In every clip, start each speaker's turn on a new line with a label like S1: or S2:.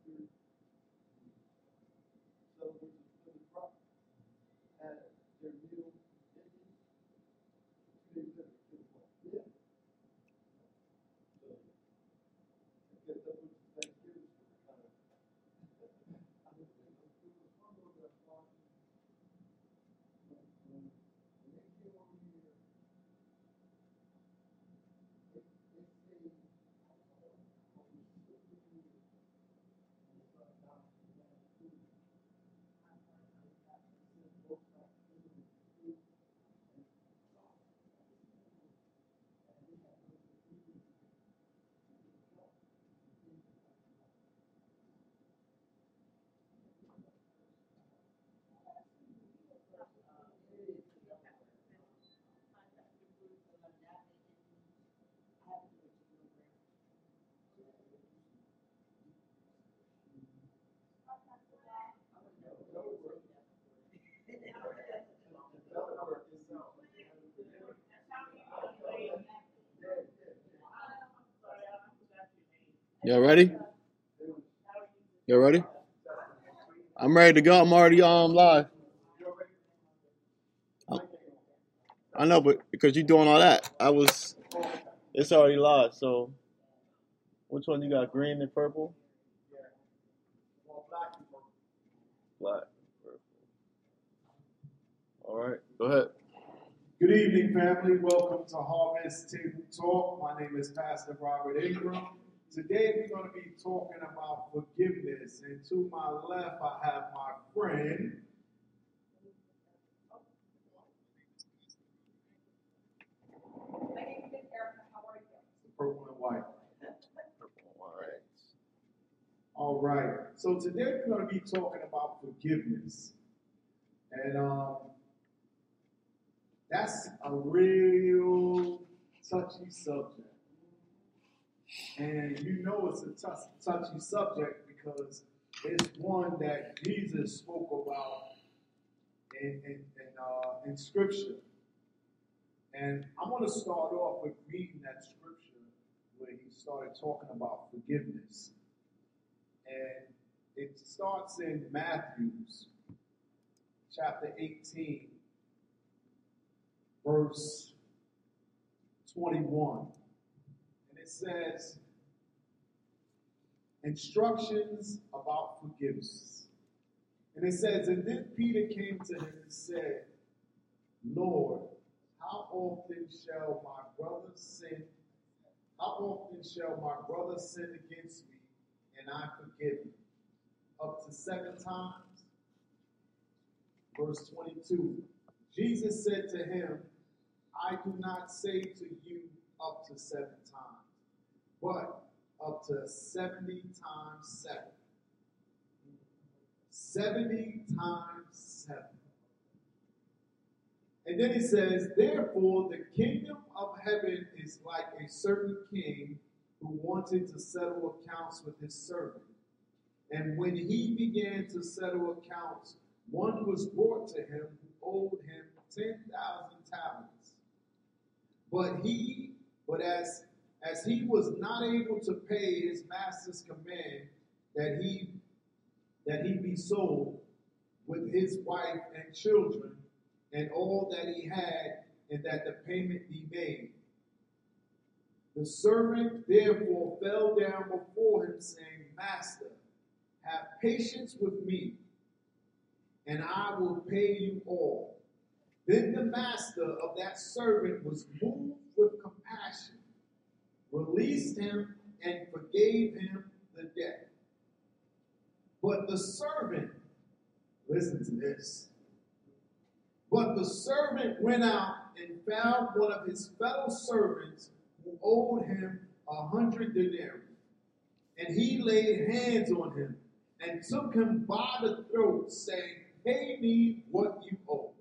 S1: Y'all ready? Y'all ready? I'm ready to go. I'm already live. I know, but because you're doing all that, it's already live. So, which one you got? Green and purple? Black. Purple. All right, go ahead.
S2: Good evening, family. Welcome to Harvest Table Talk. My name is Pastor Robert Ingram. Today we're going to be talking about forgiveness. And to my left, I have my friend.
S3: My name is Erica. How are you?
S2: Purple and white.
S1: Purple and white.
S2: All right. So today we're going to be talking about forgiveness. And that's a real touchy subject. And you know it's a touchy subject because it's one that Jesus spoke about in Scripture. And I want to start off with reading that Scripture where he started talking about forgiveness. And it starts in Matthew chapter 18, verse 21. And it says, instructions about forgiveness. And it says, and then Peter came to him and said, Lord, how often shall my brother sin? How often shall my brother sin against me and I forgive him? Up to 7 times? Verse 22. Jesus said to him, I do not say to you up to 7 times, but up to 70 times 7. 70 times 7. And then he says, therefore the kingdom of heaven is like a certain king who wanted to settle accounts with his servant. And when he began to settle accounts, one was brought to him who owed him 10,000 talents. But as he was not able to pay his master's command that he be sold with his wife and children and all that he had, and that the payment be made. The servant therefore fell down before him, saying, Master, have patience with me, and I will pay you all. Then the master of that servant was moved with compassion, released him, and forgave him the debt. But the servant, listen to this, but the servant went out and found one of his fellow servants who owed him 100 denarii. And he laid hands on him and took him by the throat, saying, pay me what you owe.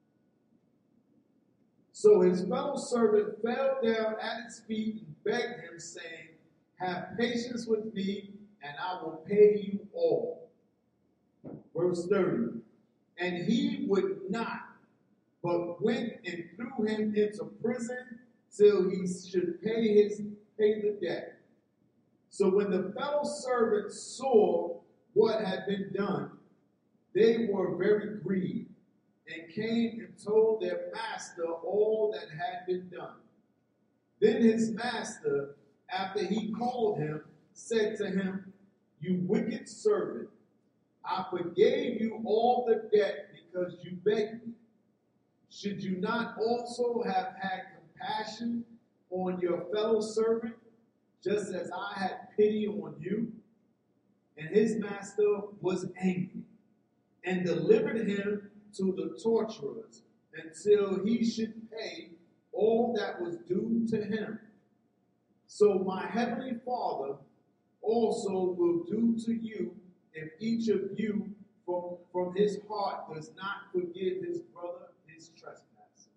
S2: So his fellow servant fell down at his feet and begged him, saying, have patience with me, and I will pay you all. Verse 30. And he would not, but went and threw him into prison till he should pay the debt. So when the fellow servants saw what had been done, they were very grieved and came and told their master all that had been done. Then his master, after he called him, said to him, "You wicked servant, I forgave you all the debt because you begged me. Should you not also have had compassion on your fellow servant, just as I had pity on you?" And his master was angry and delivered him to the torturers until he should pay all that was due to him. So my heavenly Father also will do to you if each of you from his heart does not forgive his brother his trespasses.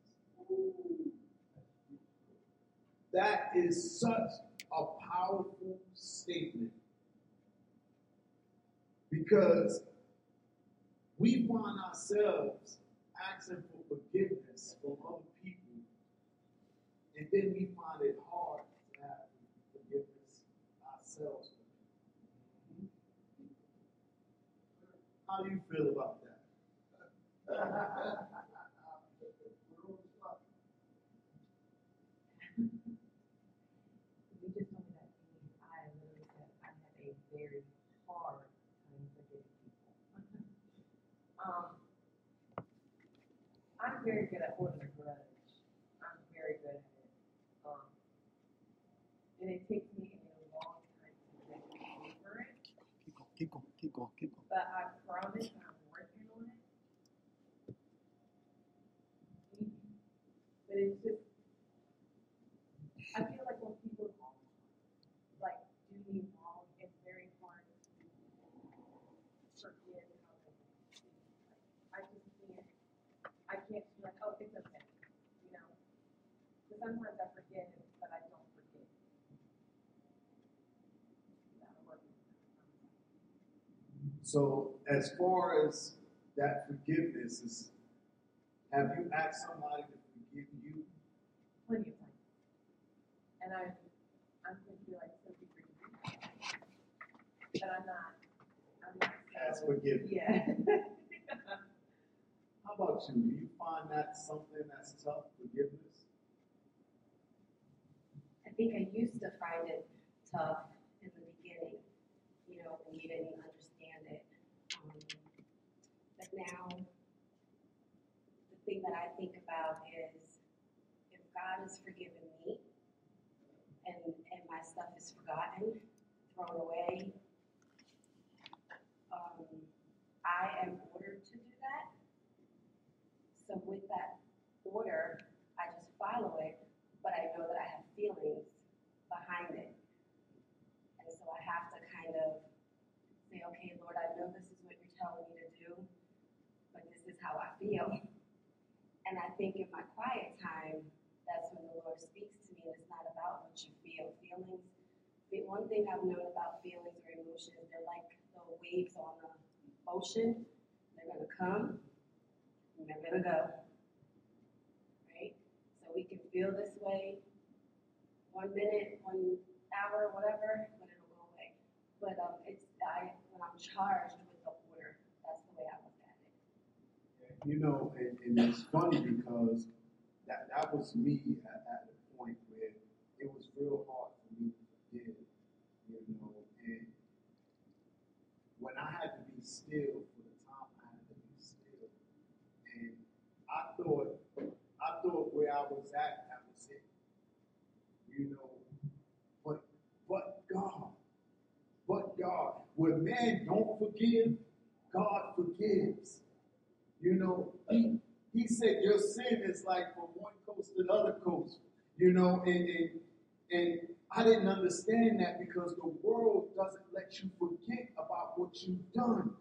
S2: That is such a powerful statement, because we find ourselves asking for forgiveness from other people, and then we find it hard to have forgiveness ourselves. How do you feel about that?
S4: You just told me that to me. I literally said I have a very hard time forgiving people. I'm very good at holding a grudge. I'm very good at it. And it takes me a long time to get over it.
S1: Keep going.
S4: But I promise I'm working on it. But it's just, I feel like when people like do me wrong, it's very hard to forgive how they do. Like, I can't be like, oh, it's okay, you know. Because sometimes I forgive, but I don't forgive. That'll work.
S2: So as far as that forgiveness is, have you asked somebody to forgive you?
S4: Plenty of times. And I'm going to be like, so be forgiven. But I'm not
S2: As forgiven.
S4: Yeah.
S2: How about you? Do you find that something that's tough, forgiveness?
S5: I think I used to find it tough in the beginning, when you didn't understand it. But now, the thing that I think about is if God has forgiven me and my stuff is forgotten, thrown away, I am ordered to do that. So with that order, I just follow it, but I know that I have feelings behind it. And so I have to kind of say, okay, Lord, I know this is what you're telling me to do, but this is how I feel. And I think in my quiet time, that's when the Lord speaks to me, and it's not about what you feel. Feelings, one thing I've known about feelings or emotions, they're like the waves on the ocean. They're going to come, and they're going to go. Right? So we can feel this way 1 minute, 1 hour, whatever, but it'll go away. But when I'm charged with the order, that's the way I look at it.
S2: And it's funny because that was me at the point where it was real hard for me to forgive, and when I had to be still for the time I had to be still, and I thought where I was at, that was it, but God, when man don't forgive, God forgives. He said your sin is like from one coast to the other coast. And I didn't understand that because the world doesn't let you forget about what you've done.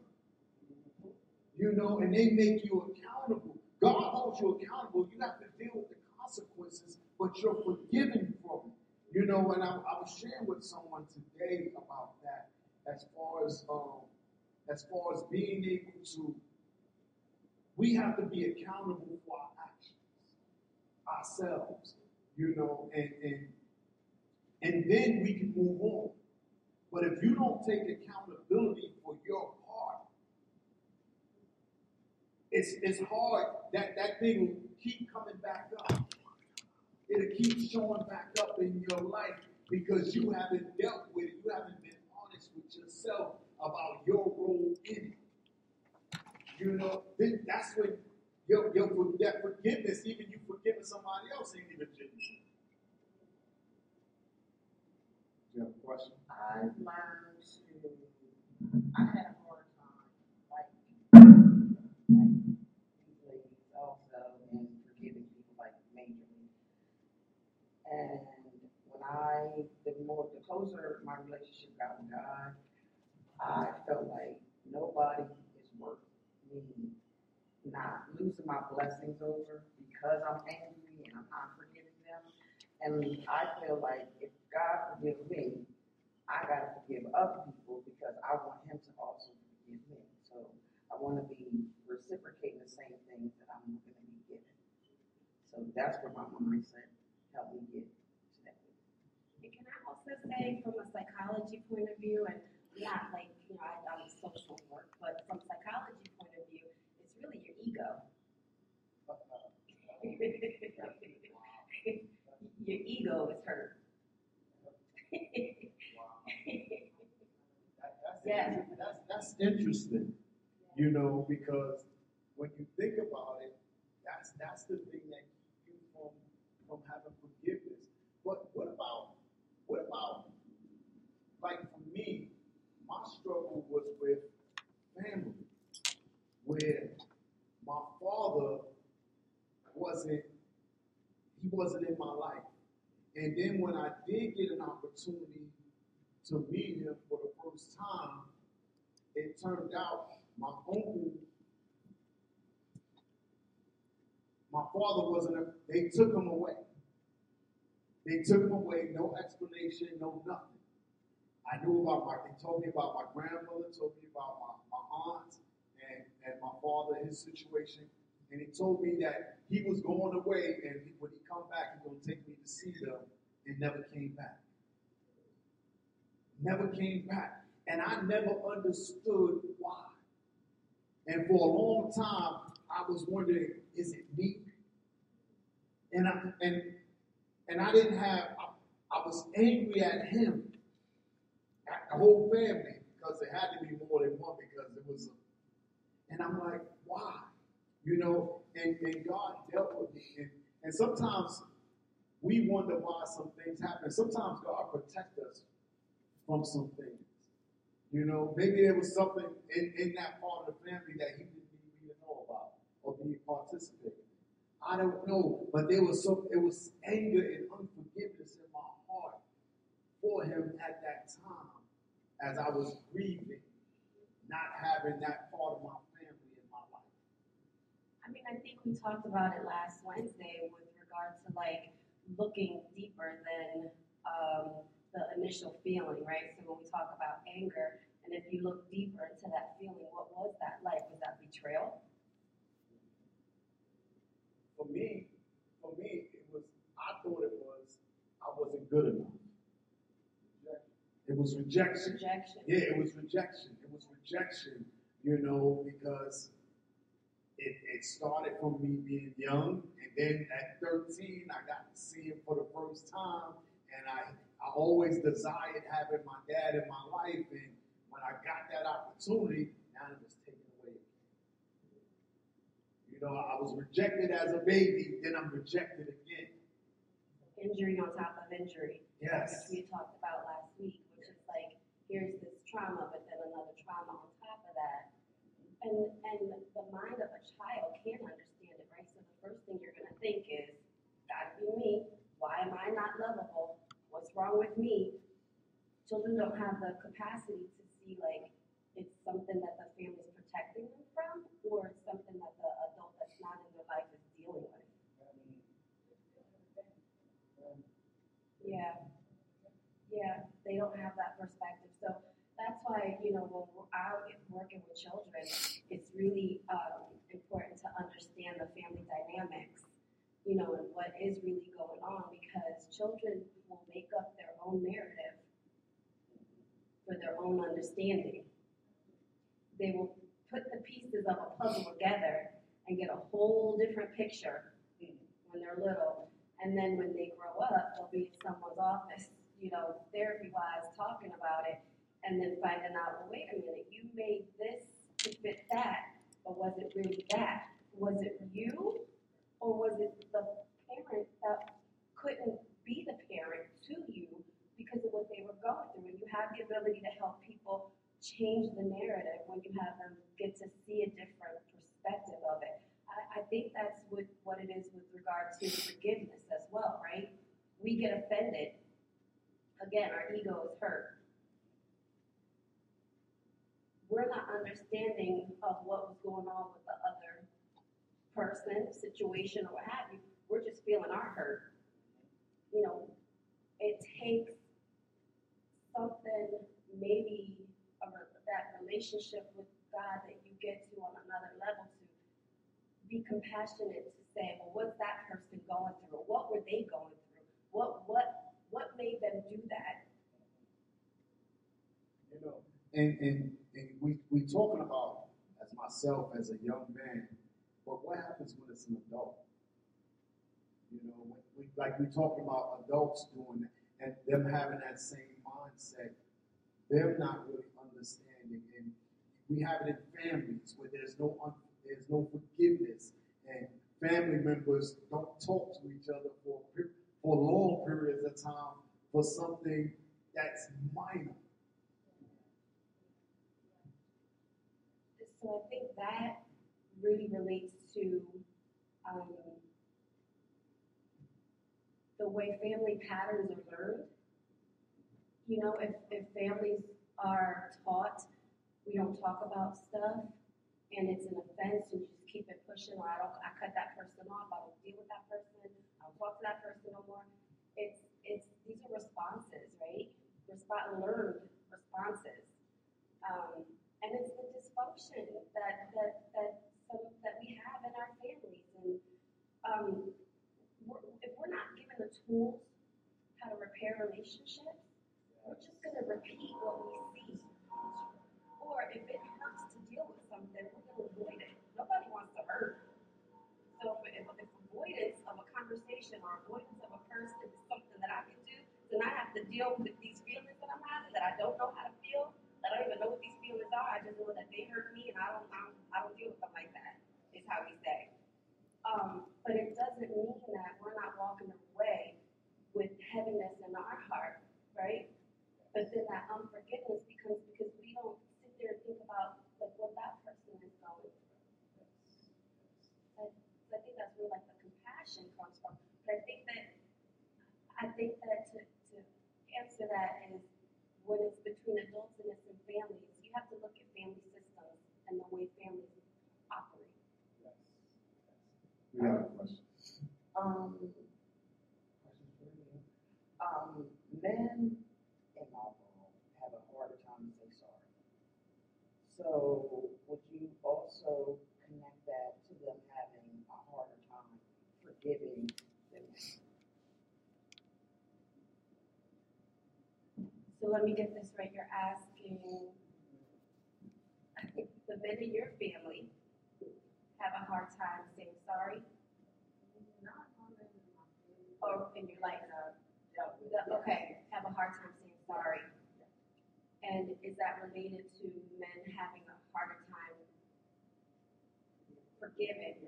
S2: And they make you accountable. God holds you accountable. You have to deal with the consequences, but you're forgiven from it. And I was sharing with someone today about that, as far as being able to, we have to be accountable for our actions, ourselves, and then we can move on. But if you don't take accountability for your part, it's hard. That thing will keep coming back up. It'll keep showing back up in your life because you haven't dealt with it. You haven't been honest with yourself about your role in it. You know, that's when that forgiveness, even you forgiving somebody else, ain't even genuine. Do you have a question?
S6: I've learned to, I had a hard time, like these ladies also, and forgiving people like majorly. And the closer my relationship got with God, I felt like nobody is worth me not losing my blessings over because I'm angry and I'm not forgiving them. And I feel like if God forgives me, I gotta forgive other people because I want Him to also forgive me. So I want to be reciprocating the same things that I'm going to be given. So that's where my mindset helped me get to that.
S5: And can I also say, from a psychology point of view, and not like, I'm a social work, but from a psychology point of view, it's really your ego. Your ego is hurt.
S2: That's interesting, you know, because when you think about it, that's the thing that keeps you from having forgiveness. But what about like for me, my struggle was with family, where my father wasn't in my life. And then when I did get an opportunity to meet him for the first time, it turned out my father they took him away. They took him away, no explanation, no nothing. They told me about my grandmother, told me about my aunt and my father, his situation. And he told me that he was going away, and when he come back, he's going to take me to see them, and never came back. Never came back. And I never understood why. And for a long time, I was wondering, is it me? And I didn't have, I was angry at him, at the whole family, because it had to be more than one, because it was and I'm like, why? You know, and God dealt with me. And sometimes we wonder why some things happen. Sometimes God protects us from some things. You know, maybe there was something in that part of the family that he didn't need me to know about or be participating in. I don't know, but it was anger and unforgiveness in my heart for him at that time as I was grieving, not having that part of my family in my life.
S5: I mean, I think we talked about it last Wednesday with regard to like looking deeper than the initial feeling, right? So when we talk about anger, and if you look deeper into that feeling, what was that like? Was that betrayal?
S2: For me, I thought it was, I wasn't good enough. It was rejection.
S5: Rejection.
S2: Yeah, it was rejection. It was rejection, you know, because it started from me being young, and then at 13, I got to see him for the first time, and I always desired having my dad in my life, and when I got that opportunity, now it was taken away. You know, I was rejected as a baby, then I'm rejected again.
S5: Injury on top of injury.
S2: Yes.
S5: Which we talked about last week, which is like, here's this trauma, but then another trauma on top of that. And the mind of a child can't understand it, right? So the first thing you're going to think is, gotta be me. Why am I not lovable? What's wrong with me? Children don't have the capacity to see, like, it's something that the family's protecting them from, or it's something that the adult that's not in their life is dealing with. Yeah, they don't have that perspective. So that's why, you know, when we're out working with children, it's really important to understand the family dynamics, you know, and what is really going on, because children will make up their own narrative own understanding. They will put the pieces of a puzzle together and get a whole different picture when they're little. And then when they grow up, they'll be in someone's office, therapy-wise, talking about it, and then finding out, well, wait a minute, you made this to fit that, but was it really that? Was it you, or was it the parent that couldn't be the parent to you because of what they were going through? And you have the ability to help people change the narrative when you have them get to see a different perspective of it. I think that's what it is with regard to forgiveness as well, right? We get offended. Again, our ego is hurt. We're not understanding of what was going on with the other person, situation, or what have you. We're just feeling our hurt. It takes something, maybe that relationship with God that you get to on another level to be compassionate, to say, well, what's that person going through? What were they going through? What made them do that?
S2: And we talking about, as myself, as a young man, but what happens when it's an adult? We talking about adults doing that, and them having that same mindset. They're not really understanding, and we have it in families where there's no forgiveness, and family members don't talk to each other for long periods of time for something that's minor.
S5: So I think that really relates to the way family patterns are learned. If families are taught we don't talk about stuff and it's an offense and you just keep it pushing, or I cut that person off, I don't deal with that person, I don't talk to that person no more. These are responses, right? Learned responses. And it's the dysfunction that we have in our families. And if we're not given the tools how to repair relationships, we're just going to repeat what we see. Or if it hurts to deal with something, we're going to avoid it. Nobody wants to hurt. So if avoidance of a conversation or avoidance of a person is something that I can do, then I have to deal with these feelings that I'm having that I don't know how to feel. I don't even know what these feelings are. I just know that they hurt me, and I don't deal with them like that. Is how we say. But it doesn't mean that we're not walking away with heaviness in our heart, right? But then that unforgiveness becomes because we don't sit there and think about what that person is going through. So I think that's where the compassion comes from. But I think that to answer that is when it's between adults and it's in families, you have to look at family systems and the way families operate.
S2: We have a question.
S6: Men in my world have a harder time to say sorry. So would you also connect that to them having a harder time forgiving them?
S5: So let me get this right. You're asking the men in your family have a hard time saying sorry?
S6: Not all men in my family.
S5: Or in your life? Okay, have a hard time saying sorry. And is that related to men having a harder time forgiving?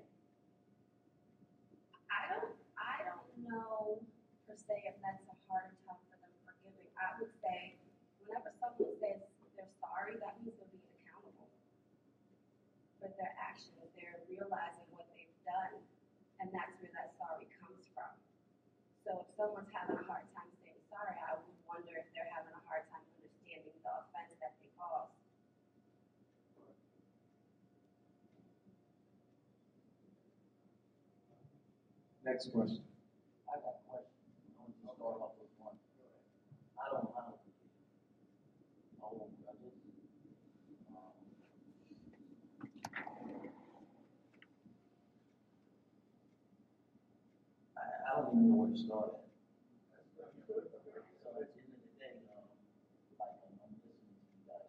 S5: I don't know per se if that's a harder time for them forgiving. I would say whenever someone says they're sorry, that means they're being accountable for their actions. They're realizing what they've done, and that's where that sorry comes from. So if someone's having a hard time saying sorry, I would wonder if they're having a hard time understanding the offense that they caused.
S2: Next question.
S7: I got a question. I'm going to start off with one. I don't know how to forgive. I won't. I don't even know where to start at. So at the end of the day, I'm listening to you guys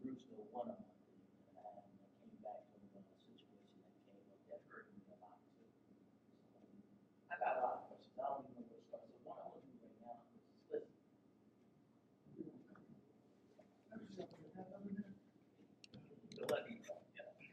S7: Brewster, one of my things, and I came back from a situation that came up that hurt me a lot too. I got a lot of questions. I don't even know where to start. So what I want to do right now is just listen. Let me talk.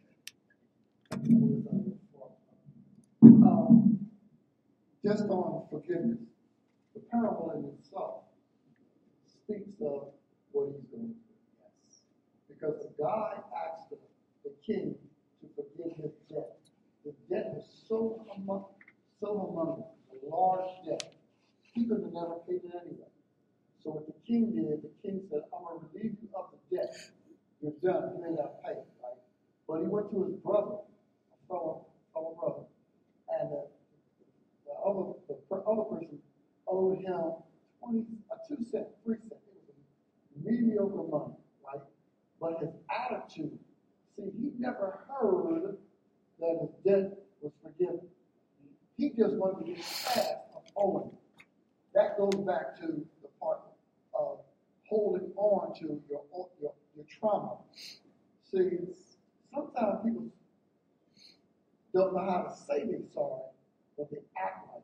S8: Just on forgiveness, the parable in itself speaks of what he's going through. Yes. Because the guy asked the king to forgive his debt. The debt was so humongous, a large debt. He could have never paid it anyway. So what the king did, the king said, I'm going to relieve you of the debt. You're done. You ain't got to pay it, right? But he went to his brother, a fellow brother, and the other person owed him 2 cents, 3 cents. It was mediocre money, right? But his attitude, see, he never heard that his debt was forgiven. He just wanted to get past of owing. That goes back to the part of holding on to your trauma. See, sometimes people don't know how to say they're sorry, but they act like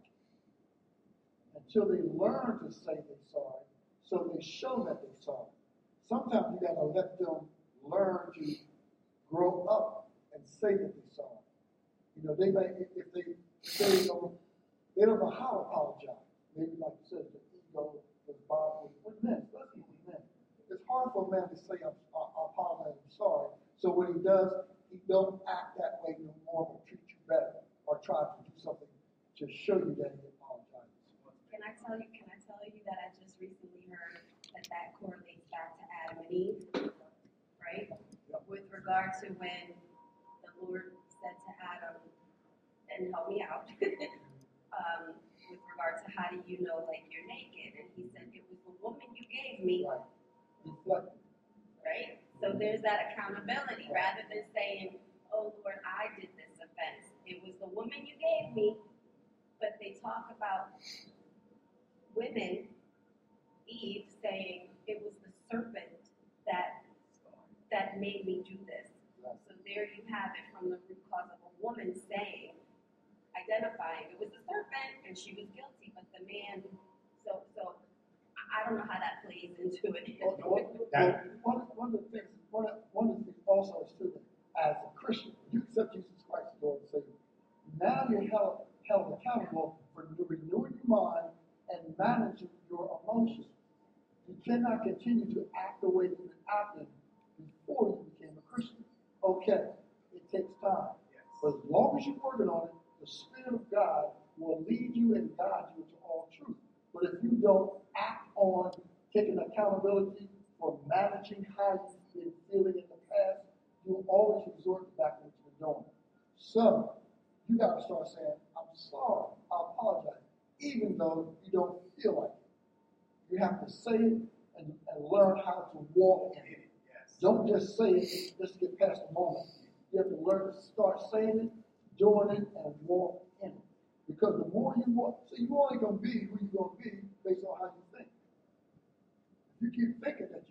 S8: it. Until they learn to say they're sorry, so they show that they're sorry. Sometimes you got to let them learn to grow up and say that they're sorry. You know, they may, if they don't know how to apologize. Maybe like you said, the ego is bothered with men. Listen with men. It's hard for a man to say, I apologize, I'm sorry. So what he does, he don't act that way no more, but treat you better, or try to do something to show you that he apologizes.
S5: Can I tell you that I just recently heard that correlates back to Adam and Eve, right? Yep. With regard to when the Lord said to Adam, and help me out, with regard to how do you know like you're naked? And he said, it was the woman you gave me.
S8: Right.
S5: Right? So there's that accountability rather than saying, oh Lord, I did this offense. It was the woman you gave me. But they talk about women, Eve, saying it was the serpent that made me do this. So there you have it from the root cause of a woman saying, identifying it was the serpent and she was guilty, but the man, so I don't know how that plays into it.
S8: One of the things also is true that as a Christian, you accept Jesus Christ as Lord and Savior. Now you're held accountable for renewing your mind and managing your emotions. You cannot continue to act the way you've been acting before you became a Christian. Okay, it takes time. Yes. But as long as you're working on it, the Spirit of God will lead you and guide you into all truth. But if you don't act on taking accountability for managing how you've been feeling in the past, you'll always resort back to what you're doing. So, you got to start saying, I'm sorry, I apologize, even though you don't feel like it. You have to say it and learn how to walk in it. Yes. Don't just say it just to get past the moment. You have to learn to start saying it, doing it, and walk in it. Because the more you walk, so you're only going to be who you're going to be based on how you think. If you keep thinking that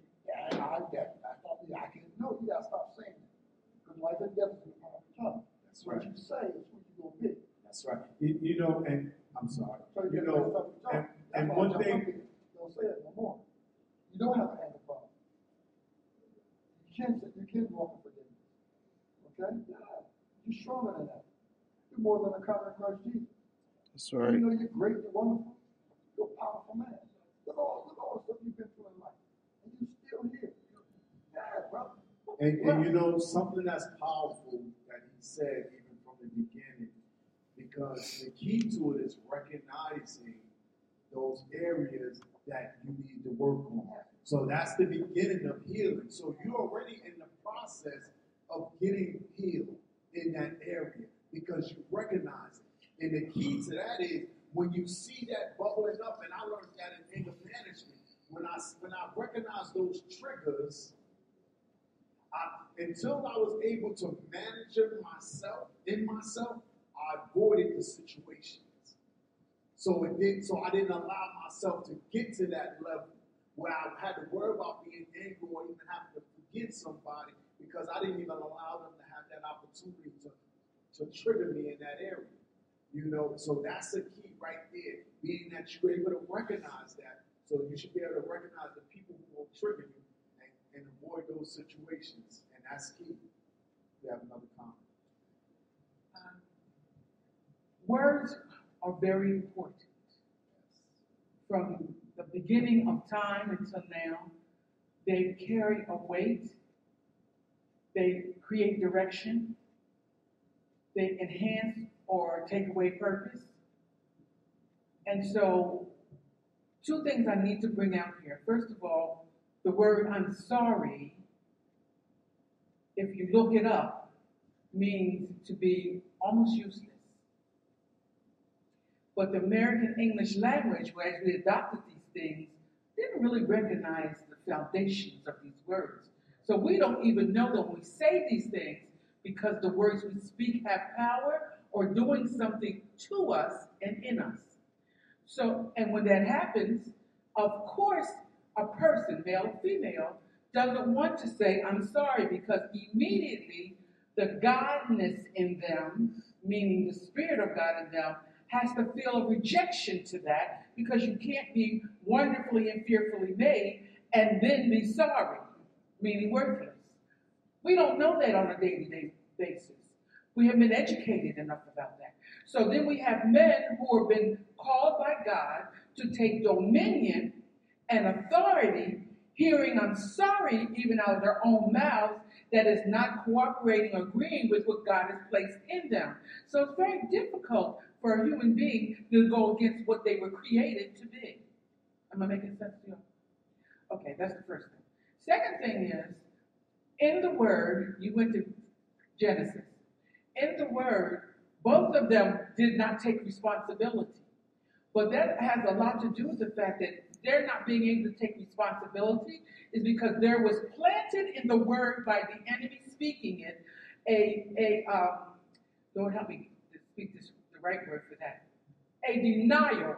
S8: I can't know, you got to stop saying it. Because life and death is in the power of the tongue. That's right. What you say is who you're going to be. That's right.
S2: You know, and I'm sorry. So and one thing.
S8: Don't say it no more. You don't have an anger problem. You can walk in forgiveness. Okay? Yeah. You're stronger than that. You're more than a conqueror in Christ Jesus.
S1: That's right.
S8: You know you're great, you're wonderful. You're a powerful man. Look at all the stuff you've been through in life. And you're still here. Yeah, brother.
S2: And you know, something that's powerful that he said even from the beginning, because the key to it is recognizing those areas that you need to work on. So that's the beginning of healing. So you're already in the process of getting healed in that area because you recognize it. And the key to that is when you see that bubbling up, and I learned that in anger management, when I recognize those triggers, until I was able to manage it myself, I avoided the situations. So I didn't allow myself to get to that level where I had to worry about being angry or even having to forgive somebody I didn't even allow them to have that opportunity to trigger me in that area. You know, so that's the key right there, being that you're able to recognize that. So you should be able to recognize the people who will trigger you and avoid those situations, and that's key. We have another comment.
S9: Words are very important. From the beginning of time until now, they carry a weight, they create direction, they enhance or take away purpose. And so, two things I need to bring out here. First of all, the word I'm sorry, if you look it up, means to be almost useless. But the American English language, as we adopted these things, didn't really recognize the foundations of these words. So we don't even know that when we say these things, because the words we speak have power or doing something to us and in us. So, and when that happens, of course, a person, male or female, doesn't want to say, I'm sorry, because immediately the godness in them, meaning the Spirit of God in them, has to feel a rejection to that, because you can't be wonderfully and fearfully made and then be sorry, meaning worthless. We don't know that on a day-to-day basis. We have been educated enough about that. So then we have men who have been called by God to take dominion and authority, hearing I'm sorry even out of their own mouths, that is not cooperating or agreeing with what God has placed in them. So it's very difficult for a human being to go against what they were created to be. Am I making sense to you? Okay, that's the first thing. Second thing is, in the Word, you went to Genesis. In the Word, both of them did not take responsibility. But that has a lot to do with the fact that they're not being able to take responsibility is because there was planted in the Word by the enemy speaking it, Lord help me to speak this the right word for that, a denial,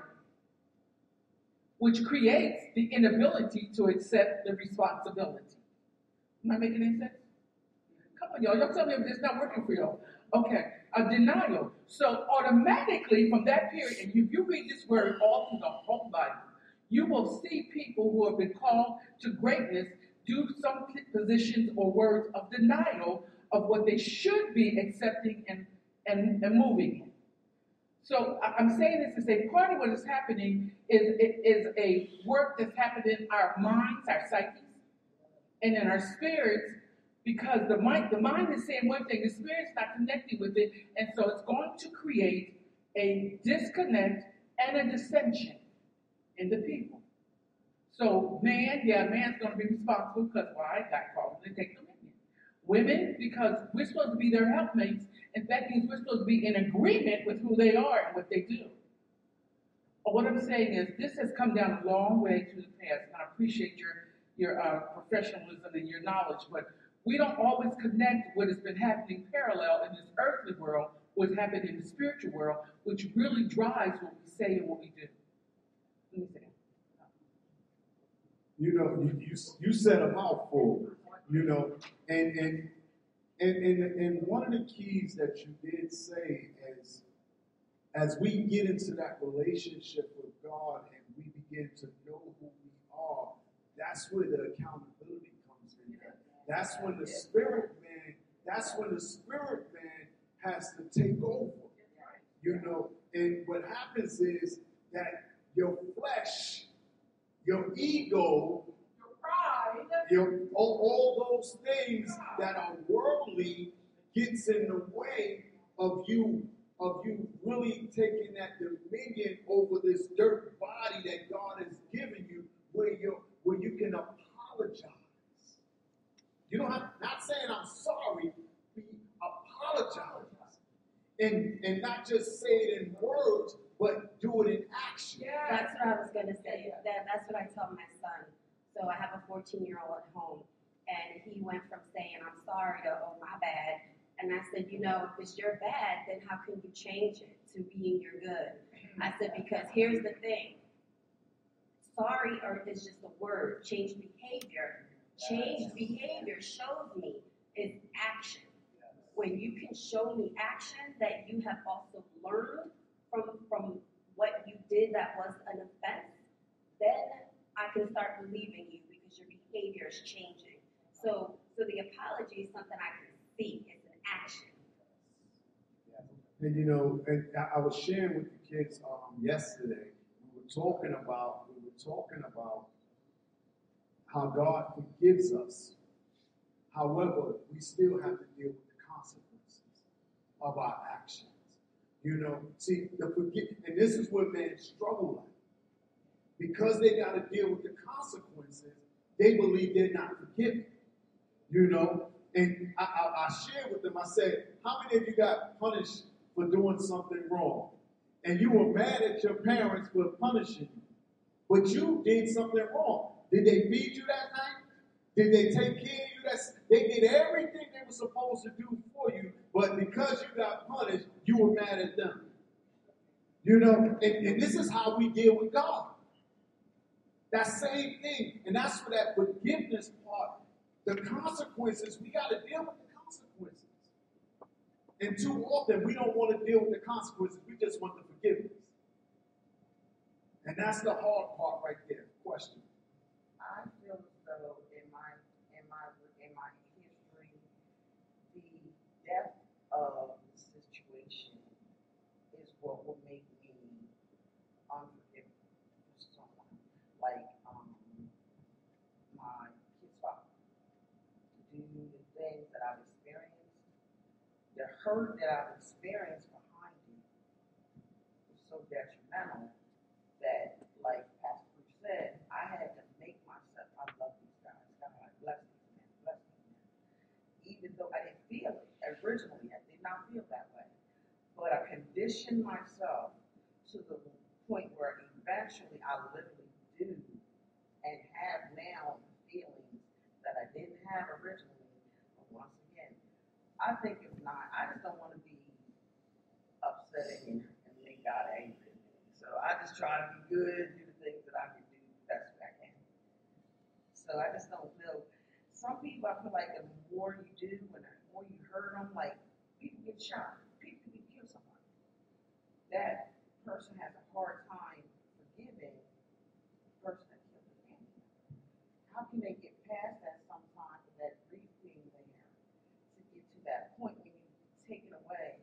S9: which creates the inability to accept the responsibility. Am I making any sense? Come on, y'all tell me if it's not working for y'all. Okay, a denial. So automatically from that period, and if you read this word all through the whole Bible, you will see people who have been called to greatness do some positions or words of denial of what they should be accepting and moving in. So I'm saying this to say part of what is happening is a work that's happening in our minds, our psyches, and in our spirits, because the mind is saying one thing, the spirit's not connecting with it, and so it's going to create a disconnect and a dissension in the people. So man's going to be responsible because God called them to take dominion. Women, because we're supposed to be their helpmates, and that means we're supposed to be in agreement with who they are and what they do. But what I'm saying is this has come down a long way through the past, and I appreciate your professionalism and your knowledge, but we don't always connect what has been happening parallel in this earthly world with what's happening in the spiritual world, which really drives what we say and what we do. Let me say that.
S2: You know, you said a mouthful, you know, and one of the keys that you did say is, as we get into that relationship with God and we begin to know who we are, that's where the accountability comes in. That's when the spirit man has to take over. You know, and what happens is that your flesh, your ego, all those things that are worldly gets in the way of you really taking that dominion over this dirt body that God has given you, where you can apologize. You don't have, not saying I'm sorry, we apologize. And not just say it in words, but do it in action.
S5: Yeah. That's what I was going to say. That's what I tell my son. So I have a 14-year-old at home, and he went from saying, I'm sorry, to, oh, my bad. And I said, you know, if it's your bad, then how can you change it to being your good? I said, because here's the thing. Sorry is just a word. Change behavior. Change behavior shows me is action. When you can show me action that you have also learned from what you did that was an offense, then I can start believing you because your behavior is changing. So the apology is something I can see. It's an action.
S2: And and I was sharing with the kids yesterday. We were talking about how God forgives us. However, we still have to deal with the consequences of our actions. See, and this is what men struggle like. Because they got to deal with the consequences, they believe they're not forgiven. And I shared with them, I said, how many of you got punished for doing something wrong? And you were mad at your parents for punishing you. But you did something wrong. Did they feed you that night? Did they take care of you? They did everything they were supposed to do for you, but because you got punished, you were mad at them. And this is how we deal with God. That same thing. And that's for that forgiveness part. The consequences, we got to deal with the consequences. And too often, we don't want to deal with the consequences. We just want the forgiveness. And that's the hard part right there. Question.
S6: I feel as though in my history, the depth of the situation is what will make me unforgiving for someone. Like my kid's father. To do the things that I've experienced, the hurt that I've experienced behind it was so detrimental that, like Pastor Bruce said, I had to make myself, I love these guys. God, bless these men, bless these men. Even though I didn't feel it originally, I did not feel that way. But I conditioned myself to the point where eventually I literally do and have now feelings that I didn't have originally. But once again, I think if not, I just don't want to be upsetting and make God angry. So I just try to be good, do the things that I can do the best way I can. So I just don't feel. Some people, I feel like the more you do and the more you hurt them, like people get shot, people can kill someone. That person has a hard time forgiving the person that killed their family. How can they get past that sometimes with that grief being there to get to that point when you take it away?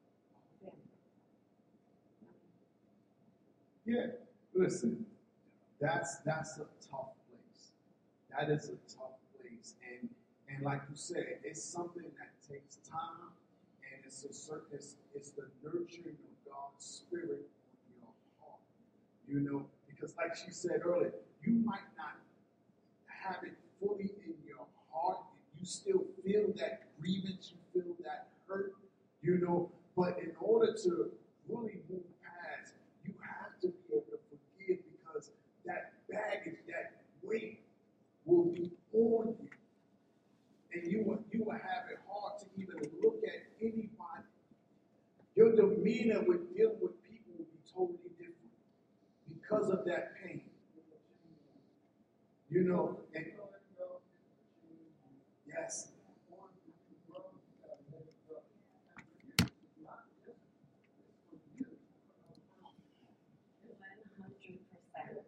S2: Yeah, listen, that's a tough place. That is a tough place, and like you said, it's something that takes time, and it's the nurturing of God's Spirit on your heart. Because like she said earlier, you might not have it fully in your heart. You still feel that grievance, you feel that hurt, but in order to really move past, you have to be able to forgive because that baggage, that weight will be on you. And you will have it hard to even look at anybody. Your demeanor with dealing with people will be totally different because of that pain. And yes.
S5: 100%.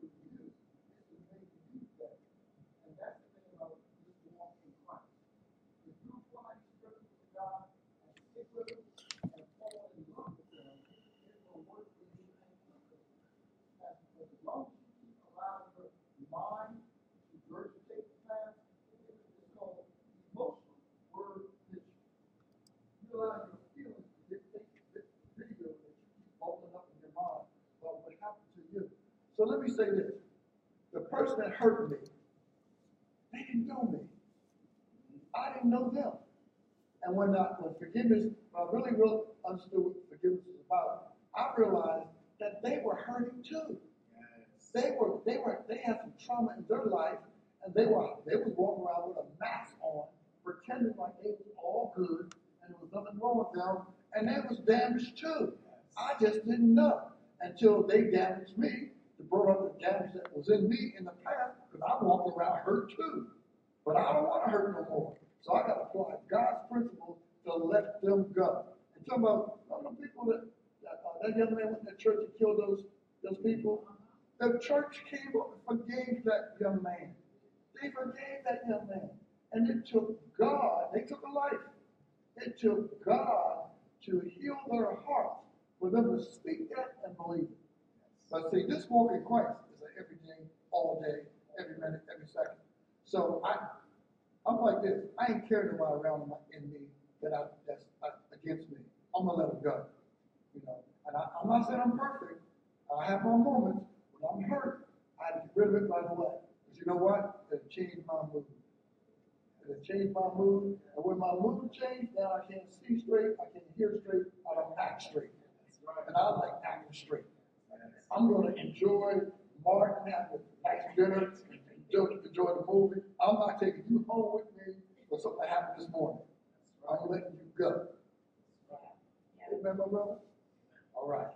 S8: So let me say this. The person that hurt me, they didn't know me. I didn't know them. And when forgiveness, I really understood what forgiveness is about, I realized that they were hurting too. They had some trauma in their life, and they was walking around with a mask on, pretending like they was all good, and there was nothing wrong with them, and they was damaged too. I just didn't know until they damaged me, to bring up the damage that was in me in the past, because I walked around hurt too. But I don't want to hurt no more. So I got to apply God's principle to let them go. And talking about the people that young man went to church and killed those people, the church came up and forgave that young man. They forgave that young man. And it took God, they took a life. It took God to heal their hearts for them to speak that and believe it. But see, this walk in Christ is an every day, all day, every minute, every second. So I'm like this. I ain't carrying nobody around in me that's against me. I'm gonna let them go. You know, and I'm not saying I'm perfect. I have my moments when I'm hurt. I have to get rid of it right away. Because you know what? It'll change my mood. It'll change my mood. And when my mood changes, now I can't see straight, I can't hear straight, I don't act straight. And I like acting straight. I'm going to enjoy Martin having a nice dinner, enjoy the movie. I'm not taking you home with me for something that happened this morning. I'm letting you go. Amen, my brother? All right.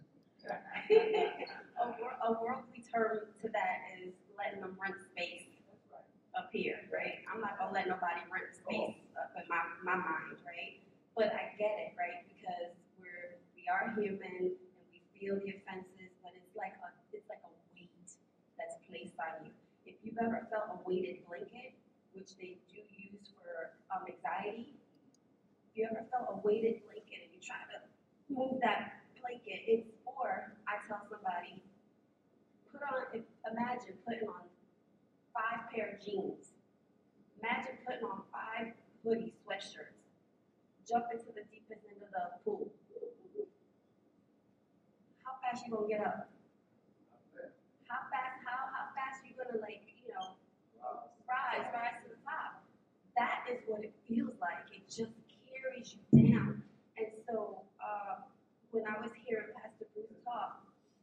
S5: A worldly term to that is letting them rent space up here, right? I'm not gonna let nobody rent space up in my mind, right? But I get it, right? Because we are human and we feel the offenses, but it's like a weight that's placed on you. If you've ever felt a weighted blanket, which they do use for anxiety, if you ever felt a weighted blanket and you try to move that blanket, I tell somebody, imagine putting on 5 pair of jeans. Imagine putting on 5 hoodie sweatshirts. Jump into the deepest end of the pool. How fast you gonna get up? How fast you gonna rise to the top? That is what it feels like. It just carries you down. And so when I was hearing Pastor Bruce talk,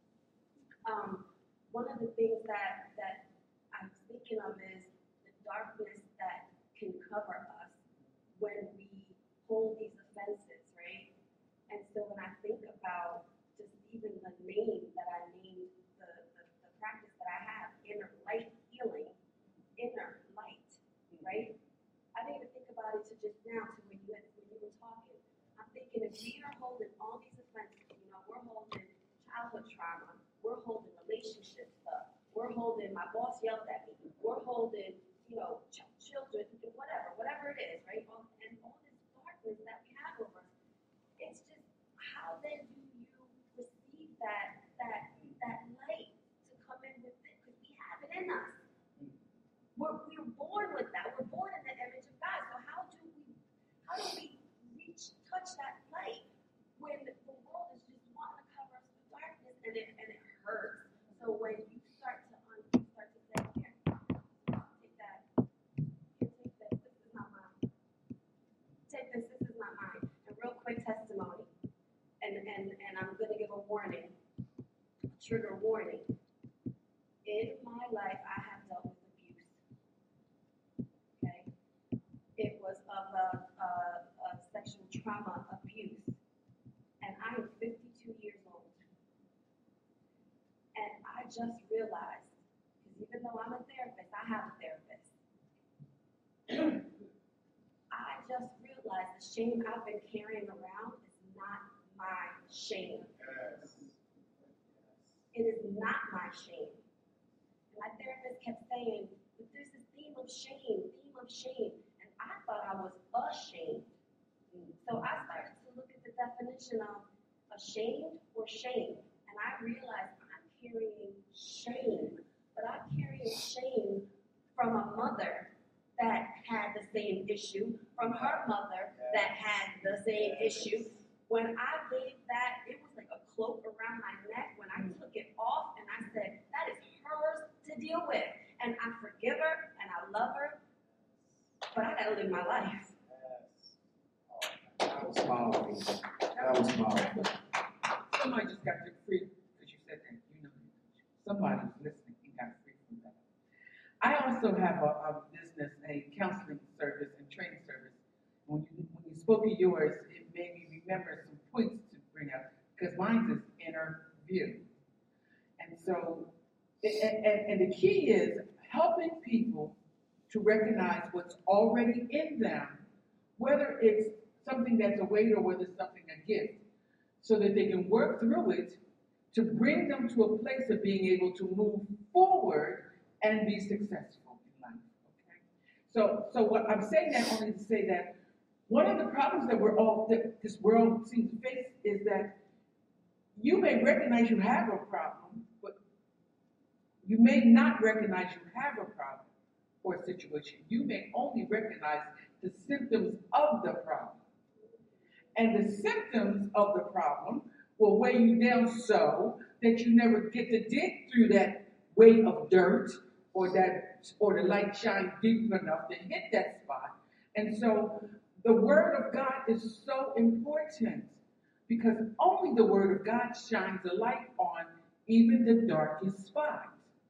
S5: one of the things that I'm thinking of is the darkness that can cover us when we hold these offenses, right? And so when I think about just even the name that I named the practice that I have, inner light healing, inner light, right? I didn't even think about it to just now, to when you were talking. I'm thinking if we are holding all these offenses, we're holding childhood trauma, we're holding relationship stuff, we're holding my boss yelled at me, we're holding, children, whatever it is, right? And all this darkness that we have over us. It's just, how then do you receive that light to come in with it? Because we have it in us. We're born with that. We're born in the image of God. So how do we touch that light when the world is just wanting to cover us with darkness and it hurts? So when you start to say, here, take that. Here, take this. This is not mine. Take this. This is not mine. And real quick testimony. And I'm going to give a warning, a trigger warning. In my life, I have dealt with abuse. Okay? It was of a sexual trauma abuse. And I am 52 years old. And I just realized, because even though I'm a therapist, I have a therapist. I just realized the shame I've been carrying around is not my shame. It is not my shame. And my therapist kept saying, but there's this theme of shame. And I thought I was ashamed. So I started to look at the definition of ashamed or shame. And I realized I'm carrying shame. But I'm carrying shame from a mother that had the same issue, from her mother that had the same issue. When I gave that, it was like a cloak around my neck. When I took it off and I said, that is hers to deal with. And I forgive her and I love her, but I gotta live my life.
S2: That was powerful. That was powerful.
S9: Somebody just got free, because you said that, somebody was listening and got free from that. I also have a business, a counseling service and training service. When you spoke of yours, it made me remember some points to bring up, because mine is inner view. And so, and the key is helping people to recognize recognize what's already in them, whether it's something that's a weight or whether it's something a gift, so that they can work through it to bring them to a place of being able to move forward and be successful in life. Okay? So what I'm saying that only to say that one of the problems that this world seems to face is that you may recognize you have a problem, but you may not recognize you have a problem or a situation. You may only recognize the symptoms of the problem. And the symptoms of the problem will weigh you down so that you never get to dig through that weight of dirt or the light shine deep enough to hit that spot. And so the Word of God is so important because only the Word of God shines a light on even the darkest spots.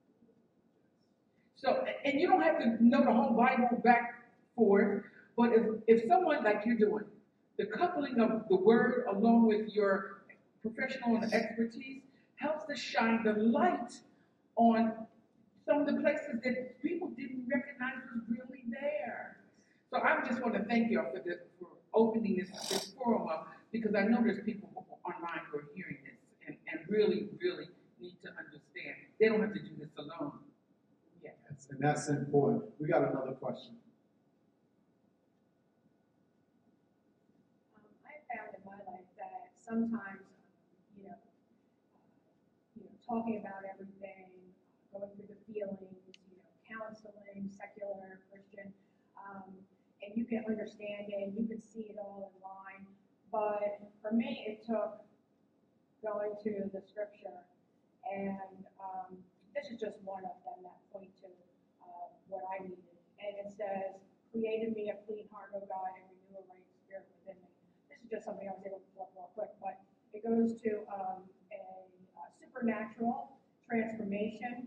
S9: So, and you don't have to know the whole Bible back forth, but if someone like you're doing, the coupling of the Word along with your professional and expertise helps to shine the light on some of the places that people didn't recognize was really there. So I just want to thank you all for opening this forum up, because I know there's people online who are hearing this and really, really need to understand. They don't have to do this alone. Yeah.
S2: And that's important. We got another question.
S3: I found in my life that sometimes, talking about everything, going through the feelings, counseling, secular, Christian, and you can understand it, you can see it all in line. But for me, it took going to the scripture, and this is just one of them that point to what I needed. And it says, "Create in me a clean heart, O God, and renew a right spirit within me." This is just something I was able to pull up real quick, but it goes to a supernatural transformation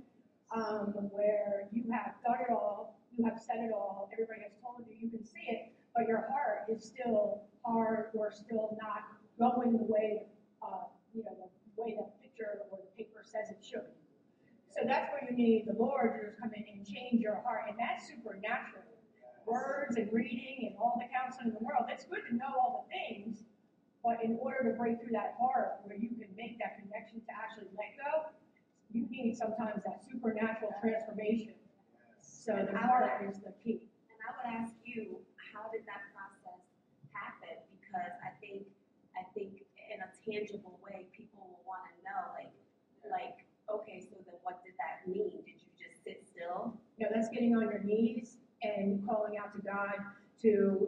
S3: where you have done it all, you have said it all, everybody has told you, you can see it, but your heart is still hard or still not going the way, the way the picture or the paper says it should. So that's where you need the Lord to just come in and change your heart, and that's supernatural. Words and reading and all the counseling in the world, it's good to know all the things, but in order to break through that heart where you can make that connection to actually let go, you need sometimes that supernatural transformation. So the heart is the key.
S5: And I would ask you, how did that process happen? Because I think in a tangible way, people will want to know, like, okay, so then what did that mean? Did you just sit still?
S3: No, that's getting on your knees and calling out to God to,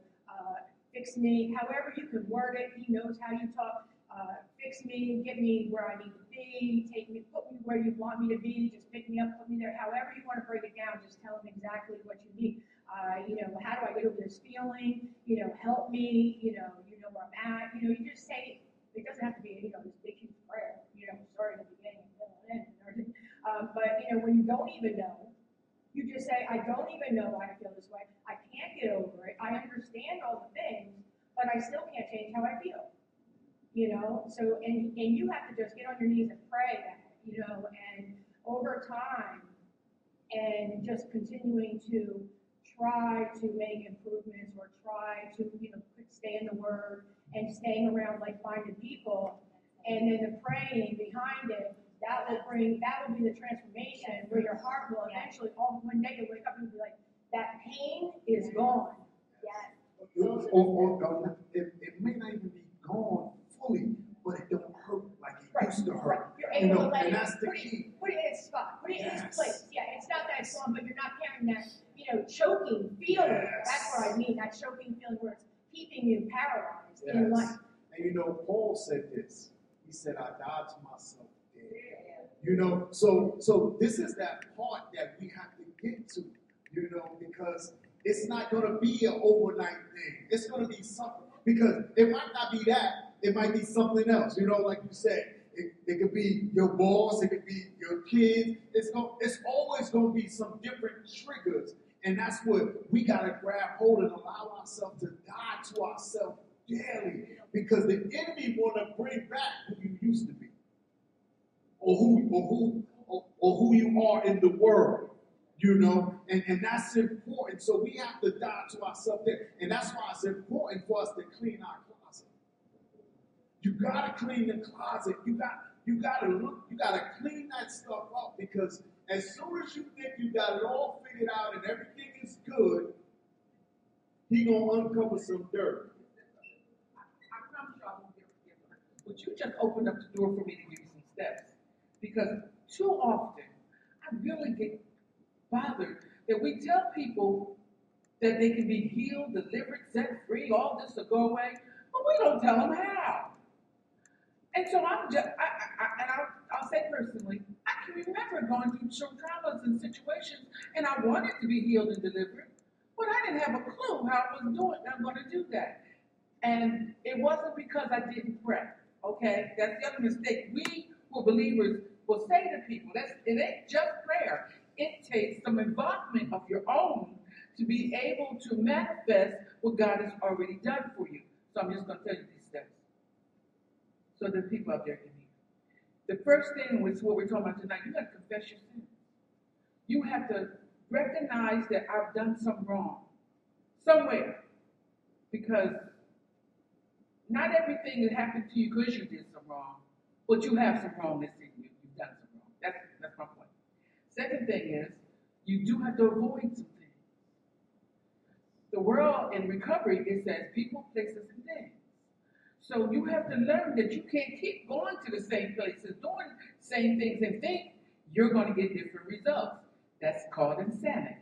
S3: fix me, however you can word it. He knows how you talk. Fix me, get me where I need to be, take me, put me where you want me to be, just pick me up, put me there. However you want to break it down, just tell him exactly what you need. How do I get over this feeling? Help me, you know where I'm at. You just say, it doesn't have to be, this big, huge prayer, starting at the beginning and middle and end and everything. But, when you don't even know, you just say, I don't even know why I feel this way. I can't get over it. I understand all the things, but I still can't change how I feel. So, and you have to just get on your knees and pray that, and over time, and just continuing to try to make improvements or try to, stay in the Word and staying around like-minded people, and then the praying behind it, that will be the transformation where your heart will eventually, one day you'll wake up and be like, that pain is gone.
S5: Yes.
S2: It may not even be gone fully, but it don't hurt like it used to hurt.
S3: You're able to let
S2: and
S3: it,
S2: that's the key.
S3: put it in its spot, put it in its place. Yeah, it's not that it's gone, but you're not carrying that, choking feeling.
S2: Yes.
S3: That's what I mean, that choking feeling where it's keeping you paralyzed in
S2: Yes.
S3: life.
S2: And Paul said this. He said, I died to myself dead. So this is that part that we have to get to, because it's not going to be an overnight thing. It's going to be something. Because it might not be that. It might be something else. Like you said, it could be your boss. It could be your kids. It's always going to be some different triggers. And that's what we got to grab hold and allow ourselves to die to ourselves daily. Because the enemy want to bring back who you used to be. Or who you are in the world. You know, and that's important. So we have to die to ourselves there. And that's why it's important for us to clean our closet. You gotta clean the closet. You gotta clean that stuff up, because as soon as you think you got it all figured out and everything is good, he gonna uncover some dirt.
S9: I promise you I won't get forgiven. But you just opened up the door for me to give you some steps. Because too often, I really get bothered that we tell people that they can be healed, delivered, set free, all this will go away, but we don't tell them how. And so I'll say personally, I can remember going through some traumas and situations, and I wanted to be healed and delivered, but I didn't have a clue how I'm going to do that. And it wasn't because I didn't pray. Okay, that's the other mistake. We who are believers will say to people, it ain't just prayer. It takes some involvement of your own to be able to manifest what God has already done for you. So I'm just going to tell you these steps so that people out there can hear. The first thing was what we're talking about tonight. You have to confess your sins. You have to recognize that I've done some wrong somewhere, because not everything that happened to you because you did some wrong, but you have some wrongness in you. You've done some wrong. That's my point. Second thing is, you do have to avoid some things. The world in recovery, it says people, places, and things. So you have to learn that you can't keep going to the same places, doing the same things, and think you're going to get different results. That's called insanity.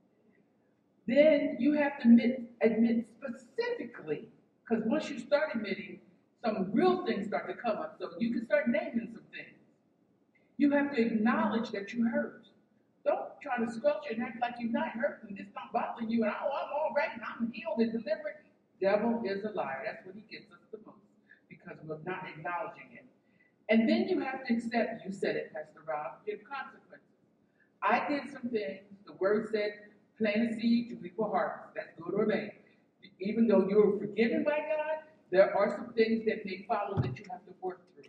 S9: Then you have to admit specifically, because once you start admitting, some real things start to come up. So you can start naming some things. You have to acknowledge that you hurt. Don't try to squelch it and act like you're not hurt and it's not bothering you and I'm all right and I'm healed and delivered. Devil is a liar. That's what he gets us the most, because we're not acknowledging it. And then you have to accept, you said it, Pastor Rob, your consequences. I did some things. The word said, plant a seed, you reap a harvest. That's good or bad. Even though you're forgiven by God, there are some things that may follow that you have to work through.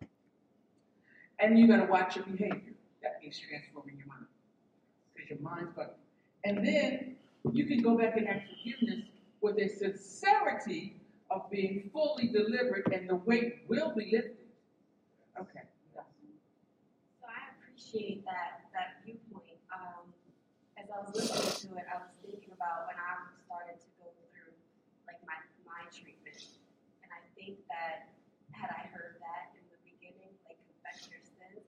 S9: And you got to watch your behavior. That means transforming your mind, because your mind's going. And then you can go back and ask forgiveness with a sincerity of being fully delivered, and the weight will be lifted. Okay.
S5: So I appreciate that viewpoint. As I was listening to it, I was thinking about when I started to go through like my treatment, and I think that had I heard that in the beginning, like confess your sins,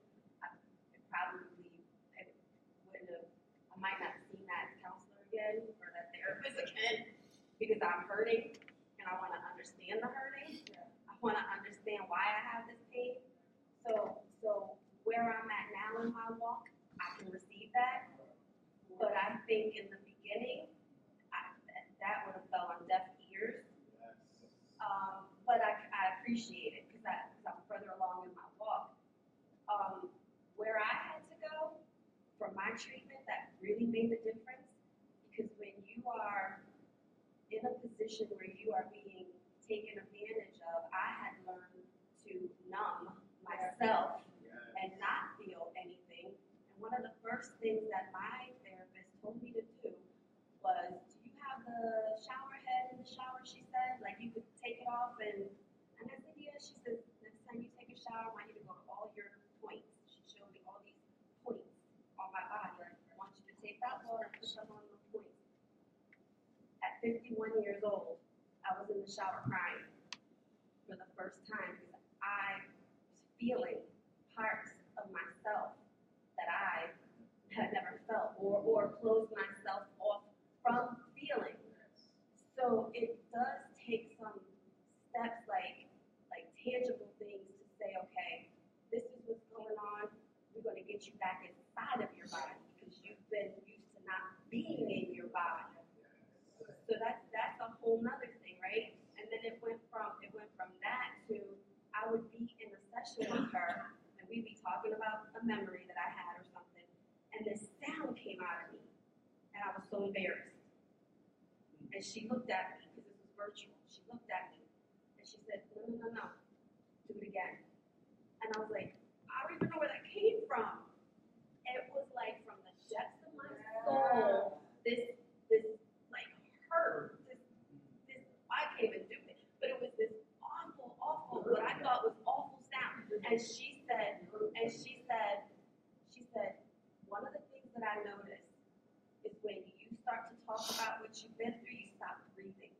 S5: I might not have seen that counselor again or that therapist again, because I'm hurting and I want to understand the hurting. I want to understand why I have this pain. So where I'm at now in my walk, I can receive that. But I think in the beginning, that would have fell on deaf ears. But I appreciate it because I'm further along in my walk. Where I had to go for my treatment, that really made the difference, because when you are in a position where you are being taken advantage of, I had learned to numb myself and not feel anything. And one of the first things that my therapist told me to do was, do you have the shower head in the shower, she said? Like you could take it off and I said, yeah. She said, next time you take a shower, I want you to go to all your points. She showed me all these points on my body. I want you to take that water and put them on the points. At 51 years old, I was in the shower crying for the first time because I was feeling parts of myself that I had never felt or closed myself off from feeling. So it does take some steps like tangible things to say, okay, this is what's going on. We're going to get you back inside of your body because you've been used to not being in your body. So that's a whole nother thing, right? And then it went from that to I would be in a session with her and we'd be talking about a memory that I had or something, and this sound came out of me, and I was so embarrassed. And she looked at me because this was virtual. She looked at me and she said, no, do it again. And I was like, I don't even know where that came from. It was like from the depths of my soul, this like hurt, this I can't even do it. But it was this awful, what I thought was awful sound. And she said, one of the things that I noticed is when you start to talk about what you've been through, you stop breathing.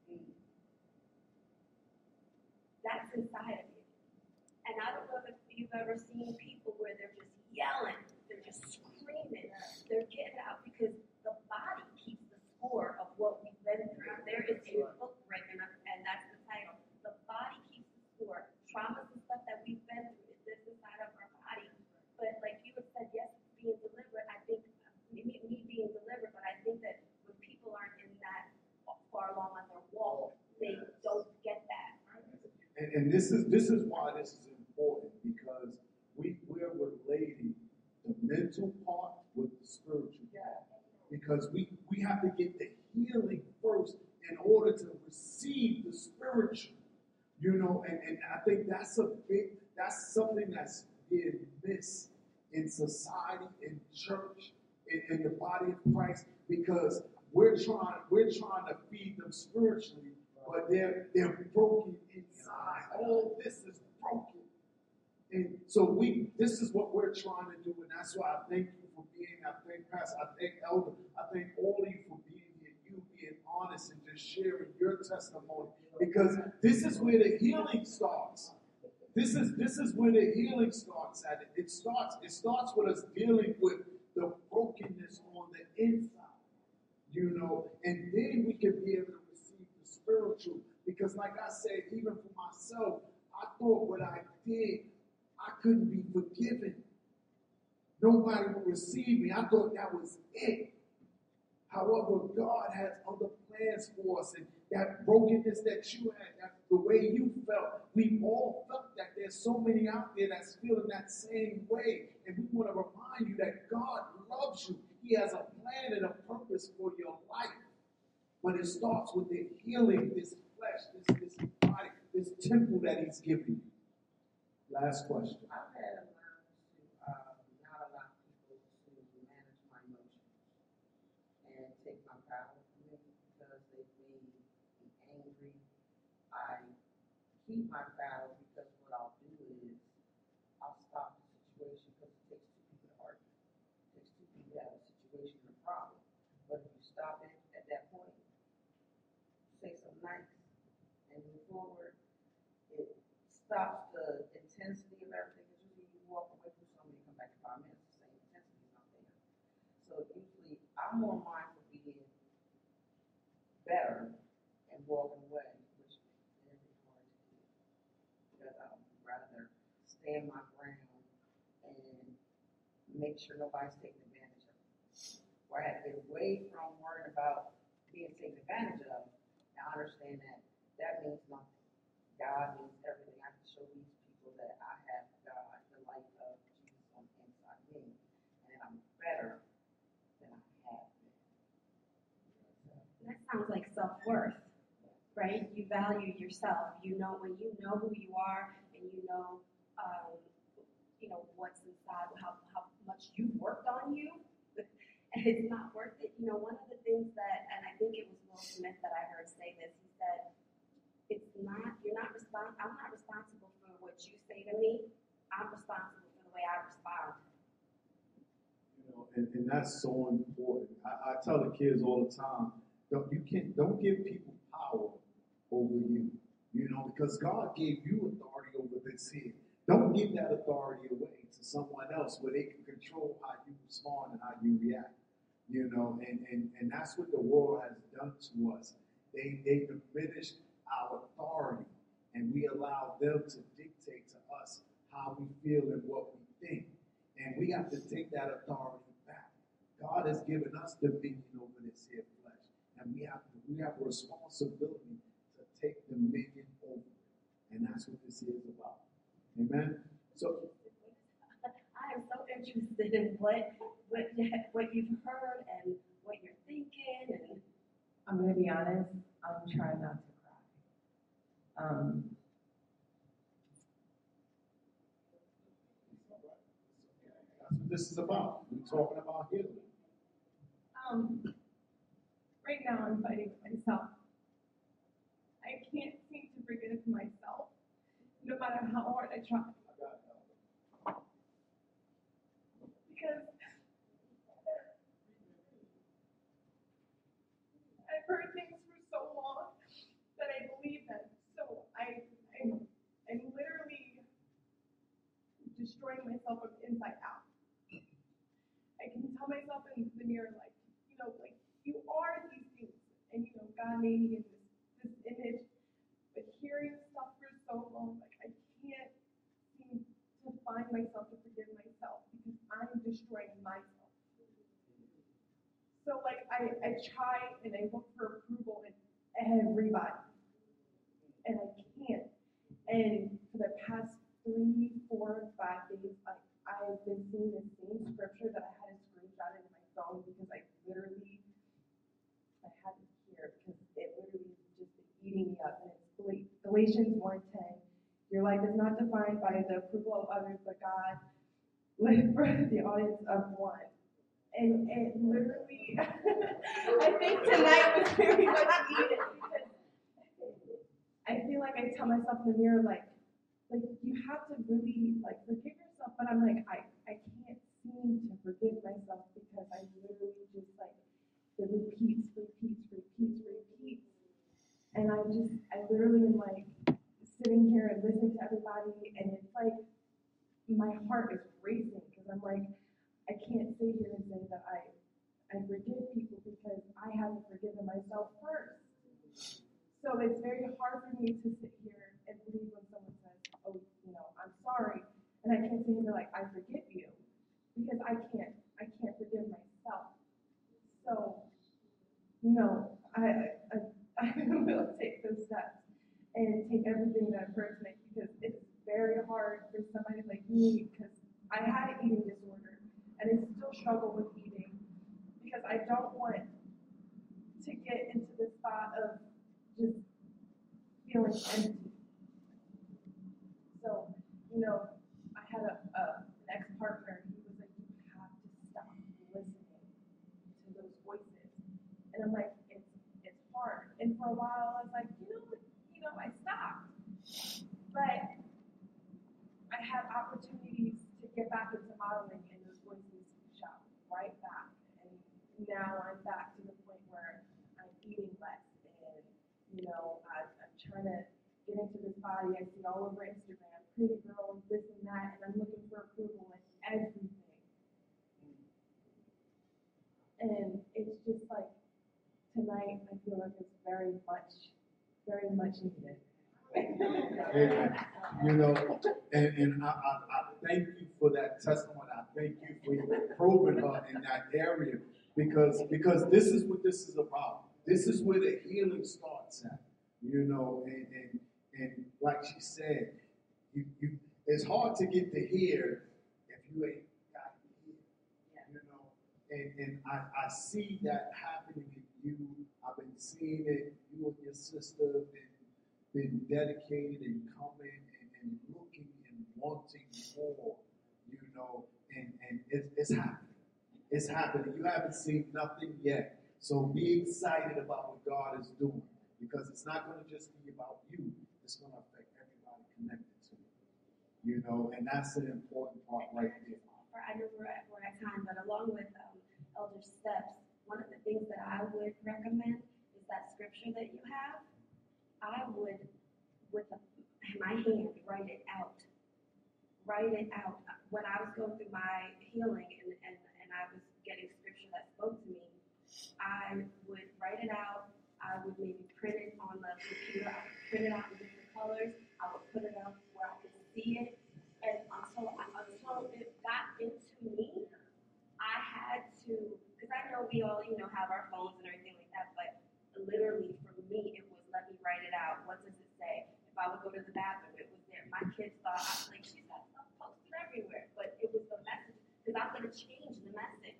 S5: That's inside of you. And I don't know if you've ever seen people where they're just yelling, they're just screaming, they're getting out because the body keeps the score of what we've been through. There is a book written, and that's the title. The body keeps the score. Traumas and stuff that we've been through, it lives inside of our body. But like you had said, yes, being delivered, I think, me being delivered, but I think that when people aren't in that far along on their walk, they don't get that.
S2: And this is why this is important, because we're relating the mental part with the spiritual part. Because we have to get the healing first in order to receive the spiritual. And I think that's something that's being missed in society, in church, in the body of Christ, because we're trying to feed them spiritually, but they're broken inside. All this is broken. And so this is what we're trying to do, and that's why I thank you for I thank Pastor, I thank Elder, I thank all of you for being here, you being honest and just sharing your testimony, because this is where the healing starts. This is where the healing starts at. It starts with us dealing with the brokenness on the inside, and then we can be able to receive the spiritual. Because like I said, even for myself, I thought what I did, I couldn't be forgiven. Nobody would receive me. I thought that was it. However, God has other plans for us, and that brokenness that you had, that the way you felt, we've all felt that. There's so many out there that's feeling that same way, and we want to remind you that God loves you. He has a plan and a purpose for your life, but it starts with the healing, this flesh, this body, this temple that He's given you. Last question.
S6: I've had to learn to not allow people to manage my emotions and take my power from me because they made me angry. I keep my power because what I'll do is I'll stop the situation because it takes two people to argue. It takes two people to have a situation and a problem. But if you stop it at that point, say something nice and move forward, it stops the intensity of everything. Because usually you walk away from something and come back in 5 minutes, the same intensity is not there. So usually I'm more mindful of being better and walking away, which is very hard to do. Because I would rather stand my ground and make sure nobody's taking advantage of it. Where I had to get away from worrying about being taken advantage of, and I understand that means nothing. God means everything. I can show these people that I have God, the light of Jesus on the inside of me, and I'm better than I have been.
S5: That sounds like self-worth, right? You value yourself. When you know who you are, and you know what's inside, how much you've worked on you, and it's not worth it. One of the things that, and I think it was Will Smith that I heard say this, he said, I'm not responsible for what you say to me. I'm responsible for the way I respond.
S2: And that's so important. I tell the kids all the time, don't give people power over you, because God gave you authority over this here. Don't give that authority away to someone else where they can control how you respond and how you react. And that's what the world has done to us. They diminished our authority, and we allow them to dictate to us how we feel and what we think. And we have to take that authority back. God has given us dominion over this here flesh, and we have a responsibility to take dominion over it. And that's what this is about. Amen. So
S5: I am so interested in what you've heard and what you're thinking. And
S4: I'm going to be honest, I'm trying not to cry.
S2: that's what this is about. We're talking about healing.
S4: Right now I'm fighting with myself. I can't seem to forgive myself, no matter how hard I try. Because I've heard things for so long that I believe them. So I'm literally destroying myself from inside out. I can tell myself in the mirror, like, like you are these things, and God made me in this image. But hearing stuff for so long, like I can't seem to find myself to forgive myself because I'm destroying myself. So like I try and I look for approval in everybody, and I can't. And for the past 3, 4, 5 days, like I've been seeing the same scripture that I had to screenshot into my phone because I had to hear it because it literally has just been eating me up. And it's Galatians 1:10. Your life is not defined by the approval of others, but God, live for the audience of one. And it literally, I think tonight was very much needed because I feel like I tell myself in the mirror, like you have to really forgive yourself, but I'm like, I can't seem to forgive myself because I literally just the repeats. And I literally am sitting here and listening to everybody, and it's like my heart is racing because I'm like, I can't sit here and say that I forgive people because I haven't forgiven myself first. So it's very hard for me to sit here and believe when someone says, oh, I'm sorry. And I can't sit here and be like, I forgive you. Because I can't forgive myself. So, I will take those steps and take everything that I've heard tonight because it's very hard for somebody like me because I had an eating disorder and I still struggle with eating because I don't want to get into the spot of just feeling empty. So, I had an ex-partner. He was like, you have to stop listening to those voices. And I'm like, it's hard. And for a while, I was like, I stopped. But I had opportunities to get back into modeling, and those voices shout right back. And now I'm back to the point where I'm eating less, and I'm trying to get into this body. I see all over Instagram, pretty girls, this and that, and I'm looking for approval in everything. And it's just tonight, I feel like it's very much needed.
S2: And I thank you for that testimony. I thank you for probing her in that area because this is what this is about. This is where the healing starts at, and like she said, you it's hard to get to here if you ain't got here, and I see that happening in you. I've been seeing it. You and your sister been dedicated and coming and looking and wanting more, and it's happening. It's happening. You haven't seen nothing yet. So be excited about what God is doing because it's not going to just be about you. It's going to affect everybody connected to it, and that's an important part right there.
S5: I know we're at time, but along with Elder Steps, one of the things that I would recommend is that scripture that you have. I would, with my hand, write it out. Write it out. When I was going through my healing and I was getting scripture that spoke to me, I would write it out. I would maybe print it on the computer. I would print it out in different colors. I would put it up where I could see it. And until it got into me, I had to, because I know we all, have our phones and everything like that, but literally for me, it was let me write it out. What does it say? If I would go to the bathroom, it was there. My kids thought, I was like, she's got stuff posted everywhere. But it was the message, because I'm going to change the message.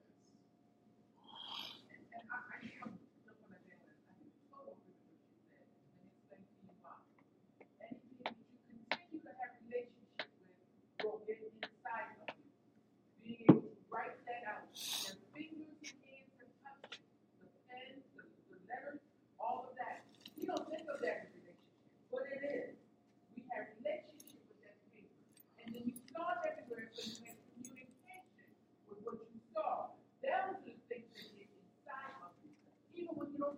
S9: And I don't want to do it. I totally agree with what you said. And explain to you why. Anything that you continue to have relationship with will get inside of you. Being able to write that out. Your fingers and hands and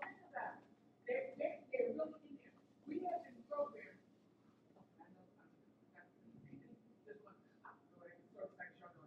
S9: passionate about it. They're really in there. We have been programmed. I know this one. I'm going to sort of like struggle.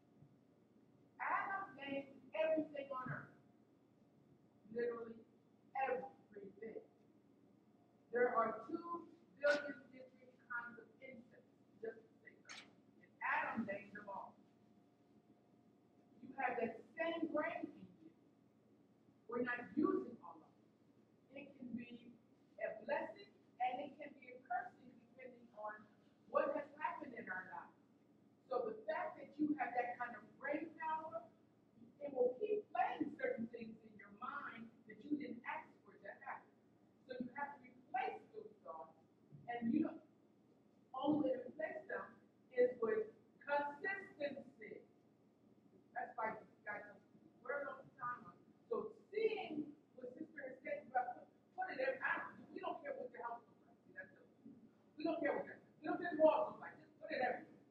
S9: Adam named everything on earth. Literally everything. There are 2 billion different kinds of insects, just to say something. And Adam named them all. You have that same brain in you. We're not using all of it. It can be a blessing and it can be a cursing depending on what has happened in our lives. So the fact that you have that kind of brain power, it will keep playing certain things in your mind that you didn't ask for to happen. So you have to replace those thoughts. And you don't, only way to replace them is with consistency. That's why God tells us to word all the time. So seeing what Sister is saying about put it in out. We don't care what your house looks like. See, that's we don't care what that. We don't care what walls look like. Just put it everywhere.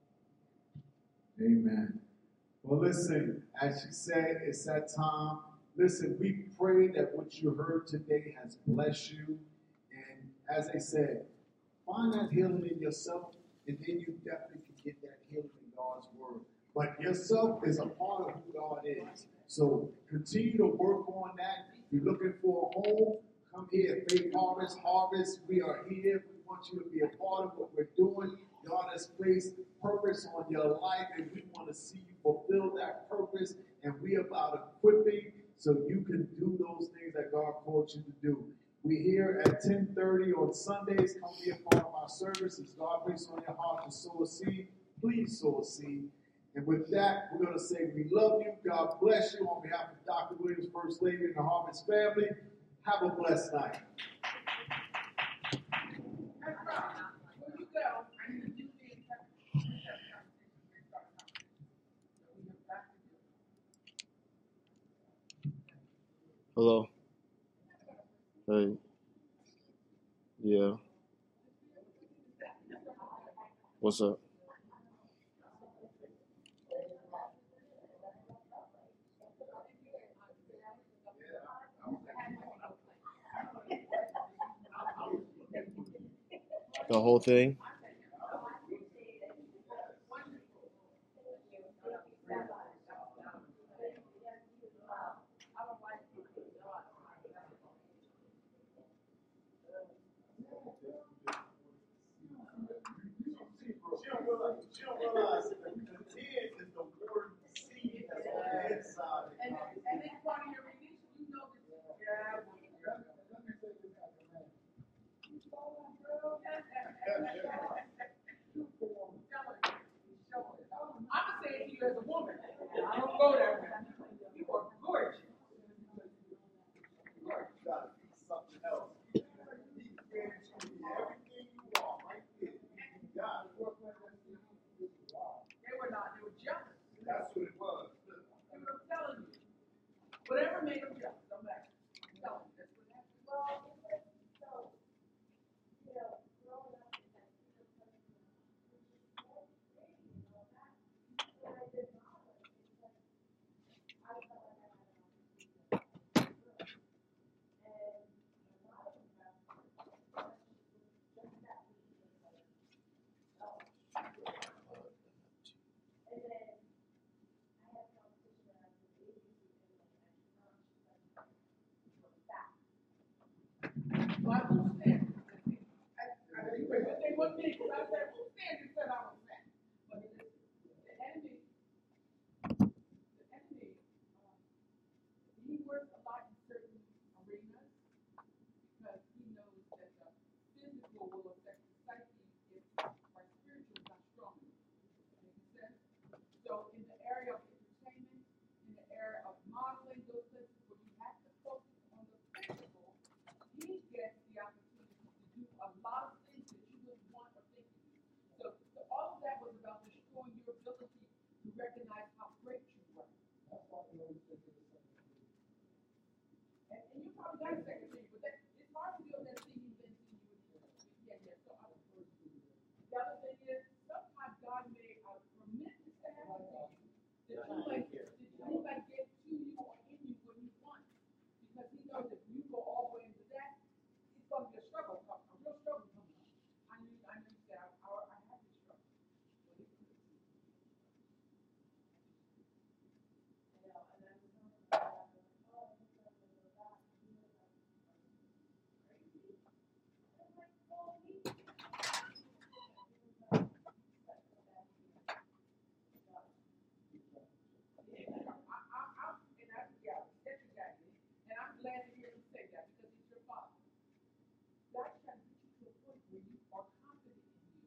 S2: Amen. Well, listen, as she said, it's that time. Listen, we pray that what you heard today has blessed you. And as I said, find that healing in yourself, and then you definitely can get that healing in God's word. But yourself is a part of who God is. So continue to work on that. If you're looking for a home, come here. Faith Harvest. We are here. We want you to be a part of what we're doing. God has placed purpose on your life, and we want to see you fulfill that purpose. And we about equipping so you can do those things that God called you to do. We're here at 10:30 on Sundays. Come be a part of our service. If God placed on your heart to sow a seed, please sow a seed. And with that, we're going to say we love you. God bless you. On behalf of Dr. Williams, First Lady, and the Harvest family, have a blessed night.
S1: Hello. Hey. Yeah. What's up? The whole thing?
S2: She don't realize that the 10 is the word seed that's on the inside.
S9: And it's part of your release. You know this. Yeah. I'm going to say it to you as a woman. I don't go that way. You are gorgeous.
S2: You got to be something else. He's ready to be everything you are right there. You got it.
S9: They were not. They were jealous.
S2: That's what it was.
S9: They were telling you. Whatever made them jealous. I'm back. I'm telling you. That's what happened. Well, who stand? They wouldn't be, because I said, who stand and said I was fat? But the enemy, he works a lot in certain arenas because he knows that the physical will affect the psyche if our spiritual is not strong enough. Makes sense? So in the area of entertainment, in the area of modeling, those places where you have to focus on the physical, he gets the opportunity to do a lot of things that you wouldn't want or think to do. So all of that was about destroying your ability to recognize how great you were. And you probably got a secretary, but it's hard to do that thing you've been seeing you. Yeah. So the other thing is, sometimes God may permit this to happen to you, that you might get to you or in you what you want, because He knows that you say that because he's your father. God's trying to get you to a point where you are confident in you.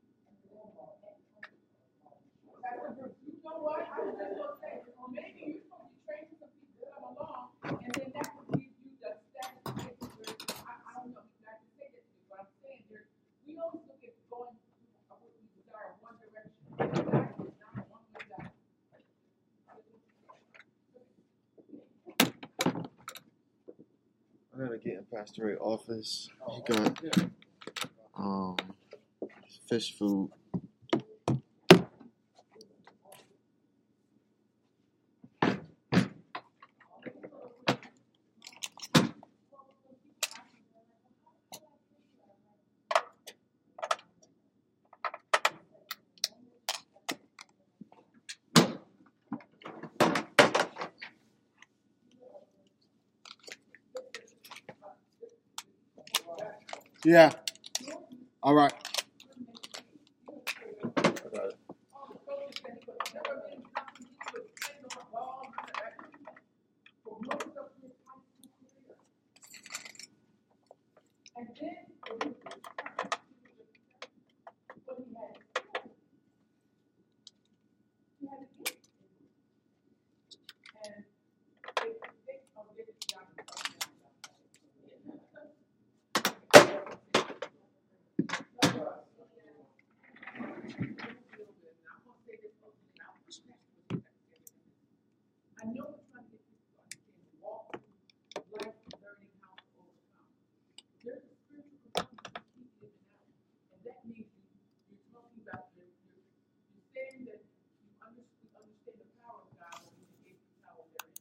S9: Pastor Bruce, you know what? I was just going to say, maybe you're supposed to be training some people to come along, and then that would give you the status to take it where, I don't know, you guys can say that to me, but I'm saying we always look at going what we desire one direction. God is not one way down.
S1: I gotta get in Pastor Ray's office. He got fish food. Yeah. All right. I got it.
S9: And then